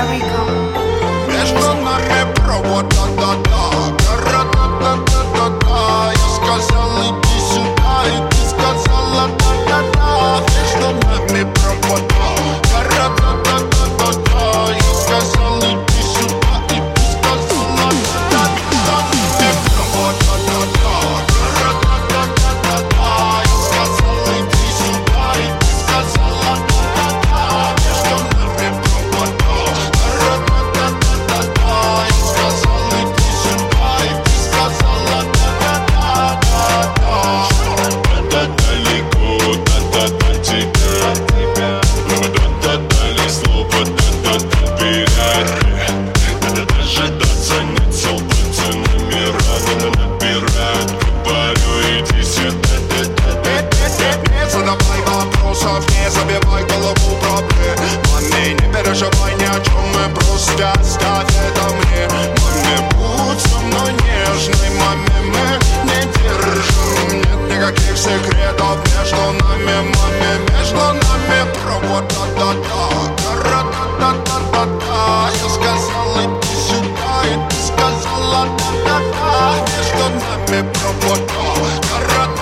Rico. Между нами провода, да-да, гора-да-да-да-да-да. Я сказал, иди сюда, и ты сказала, да-да-да. Между нами провода, гора-да-да-да-да-да. Я сказал, иди сюда, и ты сказала, да-да-да. Провода, да-да, гора-да-да-да-да-да. Я сказал, иди сюда, и ты сказала, да-да-да. Между нами провода, гора-да-да-да-да-да. Я сказал, иди сюда, и ты сказала, да-да-да-да-да. Да-да далеко, да-да-да тебя. Да-да-да лишь слово, да-да-да вперед. Да-да дожидаться нет сил, пути номера не набирают. Говорю, иди сюда, да-да-да-да-да. Не задавай вопросов, не забивай голову проблемами. Не переживай ни о чем, мы просто оставь это мне. Маме, будь со мной нежной, маме, мы не держим. Нет никаких секретов между нами, маме. Между нами провод, да-да-да, гора-да-да-да-да-да. Я сказал, иди сюда, и ты сказала, да-да-да. Между нами провод, да, гора-да-да-да-да-да.